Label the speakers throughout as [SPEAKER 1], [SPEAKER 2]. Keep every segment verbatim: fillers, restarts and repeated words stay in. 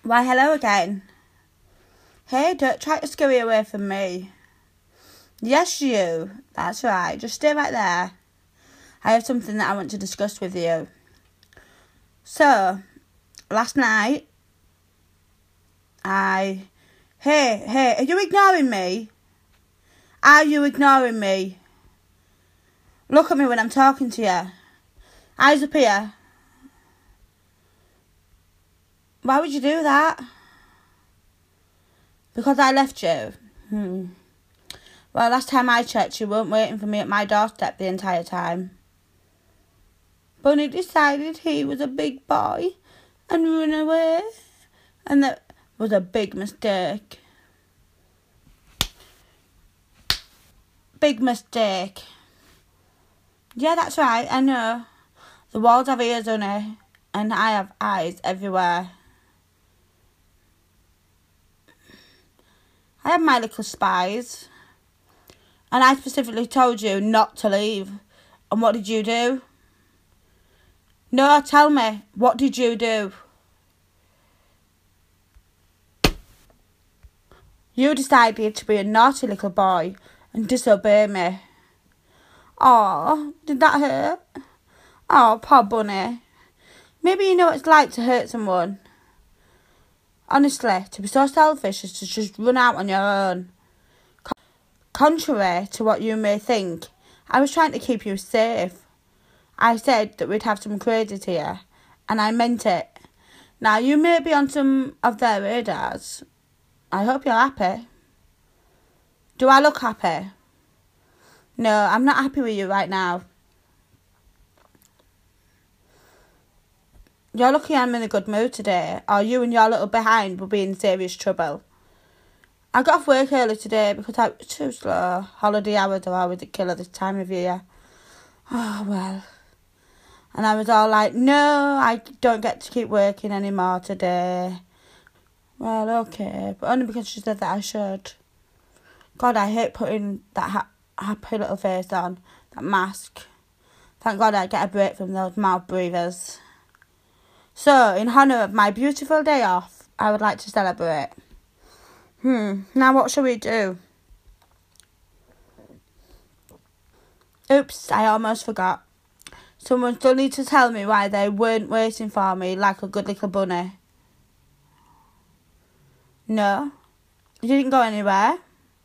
[SPEAKER 1] Why, hello again. Hey, don't try to scurry away from me. Yes, you. That's right. Just stay right there. I have something that I want to discuss with you. So, last night, I... Hey, hey, are you ignoring me? Are you ignoring me? Look at me when I'm talking to you. Eyes up here. Why would you do that? Because I left you? Hmm. Well, last time I checked, you weren't waiting for me at my doorstep the entire time. Bunny decided he was a big boy and ran away. And that was a big mistake. Big mistake. Yeah, that's right, I know. The walls have ears on it, and I have eyes everywhere. I have my little spies. And I specifically told you not to leave. And what did you do? No, tell me. What did you do? You decided to be a naughty little boy and disobey me. Oh, did that hurt? Oh, poor Bunny. Maybe you know what it's like to hurt someone. Honestly, to be so selfish is to just run out on your own. Contrary to what you may think, I was trying to keep you safe. I said that we'd have some crazies here, and I meant it. Now, you may be on some of their radars. I hope you're happy. Do I look happy? No, I'm not happy with you right now. You're lucky I'm in a good mood today, or you and your little behind will be in serious trouble. I got off work early today because I was too slow. Holiday hours are always a killer this time of year. Oh, well. And I was all like, no, I don't get to keep working anymore today. Well, okay, but only because she said that I should. God, I hate putting that ha- happy little face on, that mask. Thank God I get a break from those mouth breathers. So, in honour of my beautiful day off, I would like to celebrate. Hmm, now what shall we do? Oops, I almost forgot. Someone still needs to tell me why they weren't waiting for me like a good little bunny. No? You didn't go anywhere?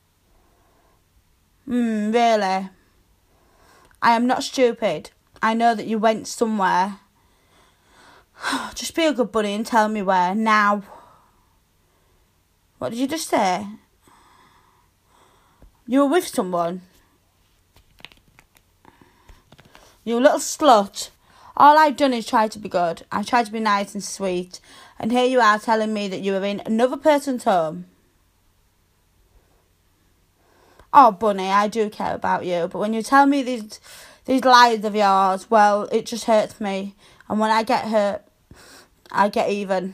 [SPEAKER 1] Hmm, really? I am not stupid. I know that you went somewhere. Just be a good bunny and tell me where, now. What did you just say? You were with someone? You little slut. All I've done is try to be good. I tried to be nice and sweet. And here you are telling me that you were in another person's home. Oh, Bunny, I do care about you. But when you tell me these these lies of yours, well, it just hurts me. And when I get hurt, I get even.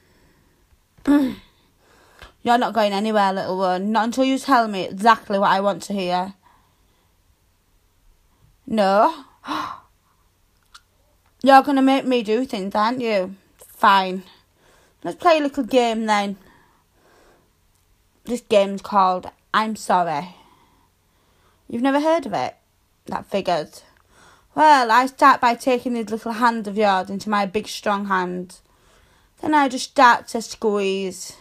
[SPEAKER 1] You're not going anywhere, little one. Not until you tell me exactly what I want to hear. No? You're going to make me do things, aren't you? Fine. Let's play a little game then. This game's called I'm Sorry. You've never heard of it? That figures. Well, I start by taking these little hands of yours into my big strong hand. Then I just start to squeeze.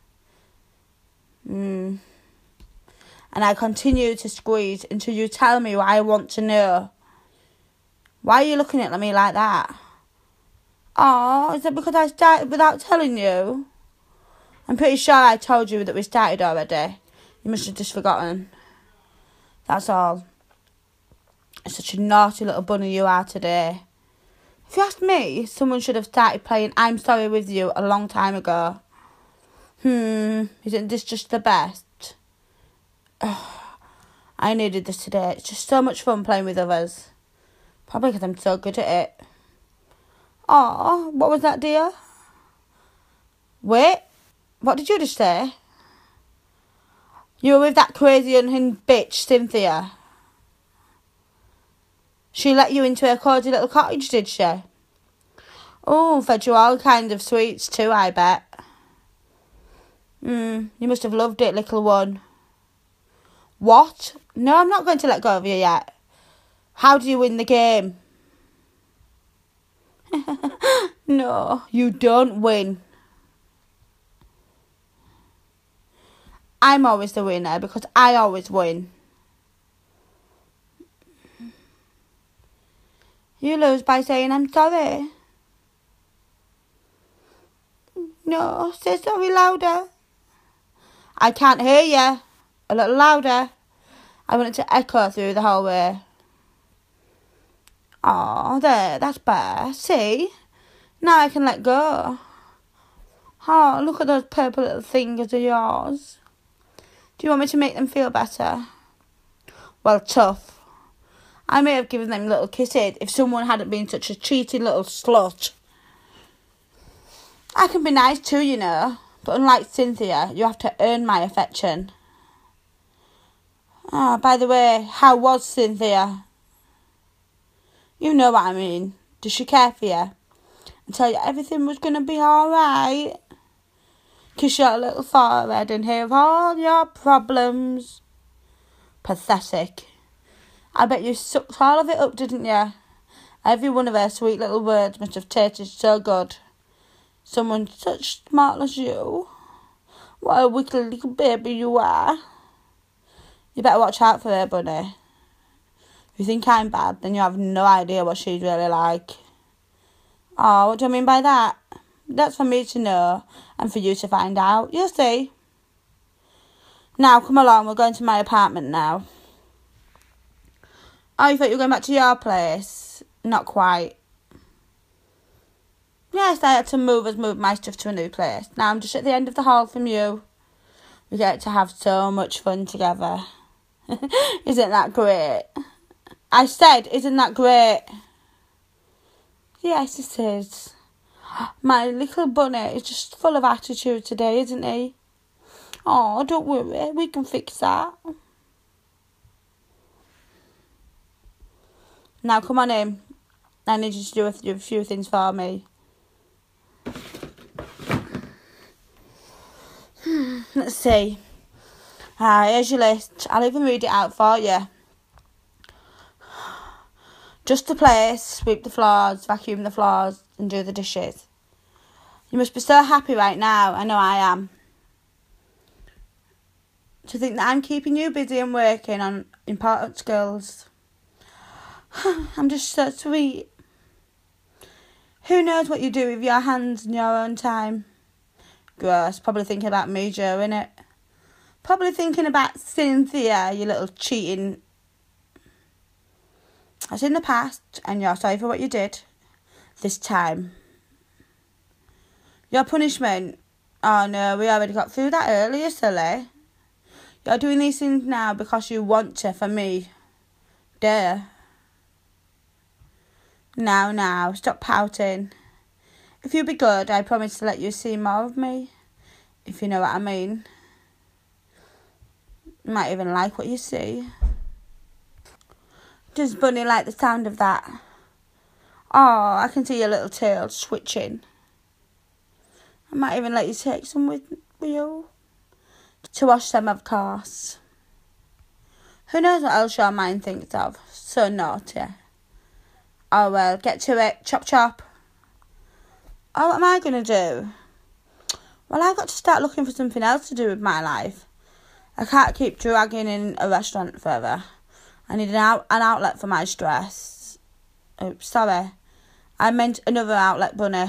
[SPEAKER 1] Mm. And I continue to squeeze until you tell me what I want to know. Why are you looking at me like that? Oh, is it because I started without telling you? I'm pretty sure I told you that we started already. You must have just forgotten. That's all. Such a naughty little bunny you are today. If you ask me, someone should have started playing I'm Sorry with you a long time ago. Hmm, isn't this just the best? Oh, I needed this today. It's just so much fun playing with others. Probably because I'm so good at it. Aw, what was that, dear? Wait, what did you just say? You were with that crazy unhinged bitch, Cynthia. She let you into her cosy little cottage, did she? Oh, fed you all kinds of sweets too, I bet. Hmm, you must have loved it, little one. What? No, I'm not going to let go of you yet. How do you win the game? No, you don't win. I'm always the winner because I always win. You lose by saying I'm sorry. No, say sorry louder. I can't hear you. A little louder. I want it to echo through the whole way. Oh, there, that's better. See? Now I can let go. Oh, look at those purple little fingers of yours. Do you want me to make them feel better? Well, tough. I may have given them little kisses if someone hadn't been such a cheating little slut. I can be nice too, you know. But unlike Cynthia, you have to earn my affection. Ah, oh, by the way, how was Cynthia? You know what I mean. Does she care for you? And tell you everything was going to be alright? Kiss your little forehead and hear of all your problems. Pathetic. I bet you sucked all of it up, didn't you? Every one of her sweet little words must have tasted so good. Someone such smart as you. What a wicked little baby you are. You better watch out for her, Bunny. If you think I'm bad, then you have no idea what she's really like. Oh, what do I mean by that? That's for me to know and for you to find out. You'll see. Now, come along. We're going to my apartment now. Oh, you thought you were going back to your place? Not quite. Yes, I had to move us move my stuff to a new place. Now I'm just at the end of the hall from you. We get to have so much fun together. Isn't that great? I said, isn't that great? Yes, it is. My little bunny is just full of attitude today, isn't he? Oh, don't worry. We can fix that. Now, come on in. I need you to do a, do a few things for me. Let's see. Ah, here's your list. I'll even read it out for you. Just the place, sweep the floors, vacuum the floors, and do the dishes. You must be so happy right now. I know I am. To think that I'm keeping you busy and working on important skills. I'm just so sweet. Who knows what you do with your hands in your own time? Gross. Probably thinking about me, Joe, innit? Probably thinking about Cynthia, you little cheating. That's in the past, and you're sorry for what you did. This time. Your punishment. Oh no, we already got through that earlier, silly. You're doing these things now because you want to for me. Duh. Now, now, stop pouting. If you be good, I promise to let you see more of me. If you know what I mean. You might even like what you see. Does Bunny like the sound of that? Oh, I can see your little tail switching. I might even let you take some with you. To wash them, of course. Who knows what else your mind thinks of? So naughty. Oh well, get to it. Chop chop. Oh, what am I going to do? Well, I've got to start looking for something else to do with my life. I can't keep dragging in a restaurant forever. I need an, out- an outlet for my stress. Oops, sorry. I meant another outlet, Bunny.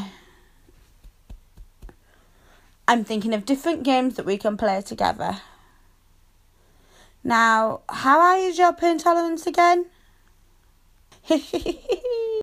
[SPEAKER 1] I'm thinking of different games that we can play together. Now, how high is your pain tolerance again?